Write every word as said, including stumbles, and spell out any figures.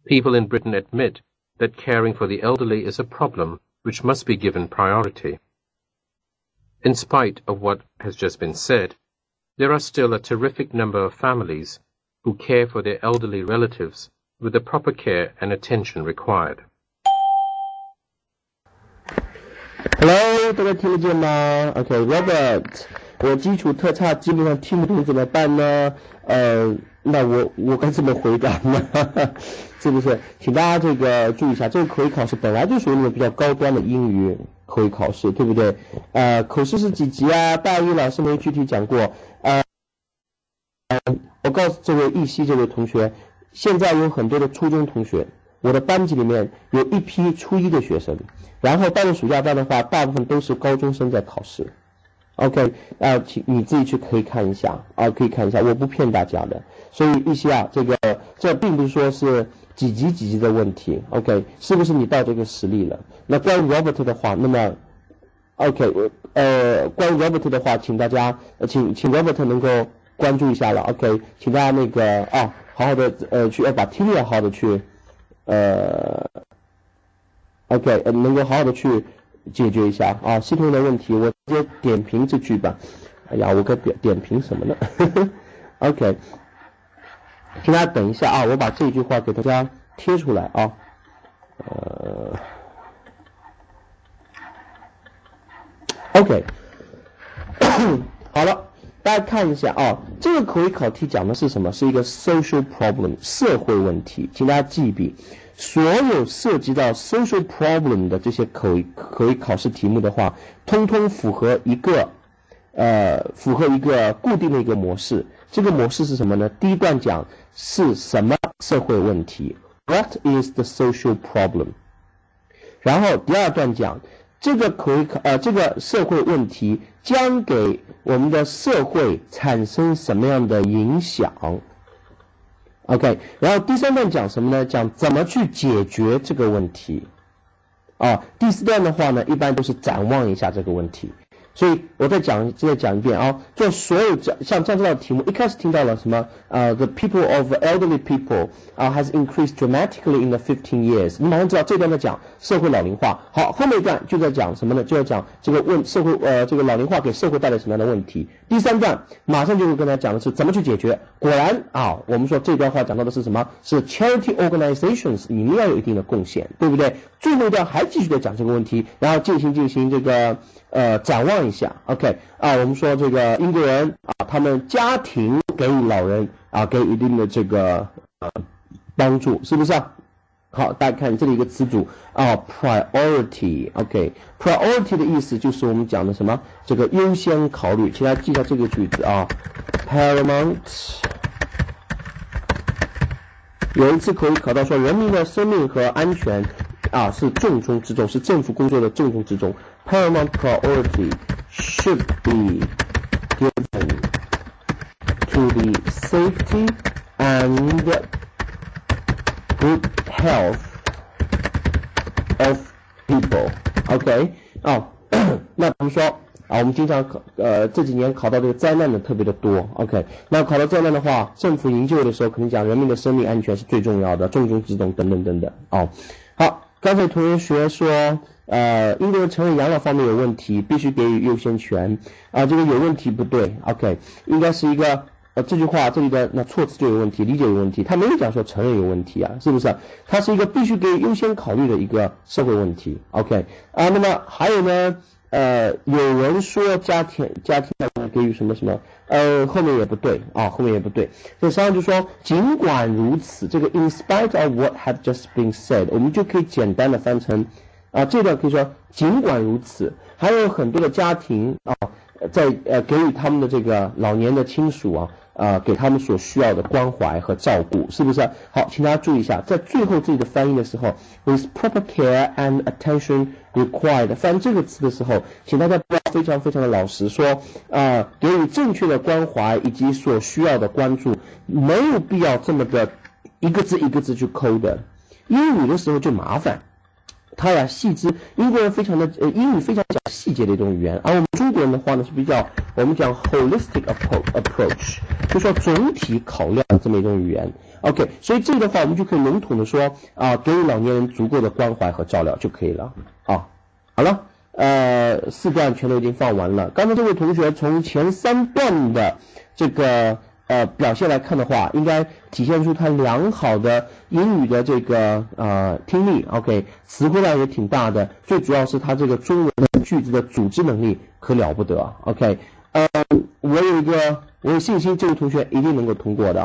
People in Britain admit that caring for the elderly is a problem which must be given priority. In spite of what has just been said, there are still a terrific number of families who care for their elderly relatives with the proper care and attention required. Hello， 大家听得见吗 ？OK， Robert， 我基础特差，基本上听不懂怎么办呢？呃，那我我该怎么回答呢？是不是？请大家这个注意一下，这个口语考试本来就属于那种比较高端的英语口语考试，对不对？呃，口试是几级啊？大一老师没具体讲过。呃，我告诉这位艺希这位同学，现在有很多的初中同学，我的班级里面有一批初一的学生，然后到了暑假班的话，大部分都是高中生在考试。OK， 呃，请你自己去可以看一下啊，可以看一下，我不骗大家的。所以艺希啊，这个这并不是说是几级几级的问题 ，OK， 是不是你到这个实力了？那关于 Robert 的话，那么 OK， 呃，关于 Robert 的话，请大家，呃、请请 Robert 能够关注一下了 ，OK， 请大家那个啊，好好的呃去要把听力要好好的去，呃 ，OK， 呃能够好好的去解决一下啊，系统的问题，我直接点评这句吧。哎呀，我该点点评什么呢？OK， 请大家等一下啊，我把这句话给大家贴出来啊。呃 ，OK， 好了，大家看一下啊，这个口语考题讲的是什么？是一个 social problem 社会问题，请大家记一笔。所有涉及到 social problem 的这些口语口语考试题目的话，通通符合一个呃符合一个固定的一个模式。这个模式是什么呢？第一段讲是什么社会问题 ，What is the social problem？ 然后第二段讲这个口语考呃这个社会问题将给我们的社会产生什么样的影响？OK， 然后第三段讲什么呢？讲怎么去解决这个问题。啊，第四段的话呢，一般都是展望一下这个问题。所以我再讲，再讲一遍啊，做所有这像这样这道题目，一开始听到了什么？呃、uh, ，the people of elderly people 啊、uh, has increased dramatically in the fifteen years。你马上知道这段在讲社会老龄化。好，后面一段就在讲什么呢？就在讲这个问社会呃这个老龄化给社会带来什么样的问题。第三段马上就会跟他讲的是怎么去解决。果然啊，我们说这段话讲到的是什么？是 charity organizations， 你们要有一定的贡献，对不对？最后一段还继续在讲这个问题，然后进行进行这个呃展望一下 ，OK 啊，我们说这个英国人啊，他们家庭给予老人啊给予一定的这个呃帮助，是不是啊？好，大家看这里一个词组啊 ，priority，OK，priority 的意思就是我们讲的什么？这个优先考虑，请大家记一下这个句子啊 ，paramount。有一次口语考到说，人民的生命和安全啊是重中之重，是政府工作的重中之重。Paramount priority should be given to the safety and good health of people. OK， 啊，那比如说啊，我们经常考呃这几年考到这个灾难的特别的多 ，OK， 那考到灾难的话，政府营救的时候肯定讲人民的生命安全是最重要的，重中之重等等等等。哦，好，刚才同学说，呃，英国人承认养老方面有问题，必须给予优先权啊，这个有问题不对 ，OK， 应该是一个呃这句话这里的那措辞就有问题，理解有问题，他没有讲说承认有问题啊，是不是？它是一个必须给予优先考虑的一个社会问题 ，OK， 啊，那么还有呢？呃，有人说家庭家庭给予什么什么，呃，后面也不对啊，后面也不对。所以实际上就说，尽管如此，这个 in spite of what had just been said， 我们就可以简单的翻成啊，这段可以说尽管如此，还有很多的家庭啊，在呃给予他们的这个老年的亲属啊。啊、呃，给他们所需要的关怀和照顾，是不是？好，请大家注意一下，在最后这里的翻译的时候 ，with proper care and attention required， 翻这个词的时候，请大家不要非常非常的老实，说啊、呃，给予正确的关怀以及所需要的关注，没有必要这么的一个字一个字去抠的，英语的时候就麻烦。他呀细致，英国人非常的呃英语非常讲细节的一种语言，而我们中中国人的话呢是比较我们讲 holistic approach， 就说总体考量这么一种语言。OK， 所以这个的话我们就可以笼统的说啊，给予老年人足够的关怀和照料就可以了啊。好了，呃，四段全都已经放完了。刚才这位同学从前三段的这个呃表现来看的话，应该体现出他良好的英语的这个呃听力 ，OK， 词汇量也挺大的，最主要是他这个中文的句子的组织能力可了不得 ，OK， 呃，我有一个我有信心这位同学一定能够通过的。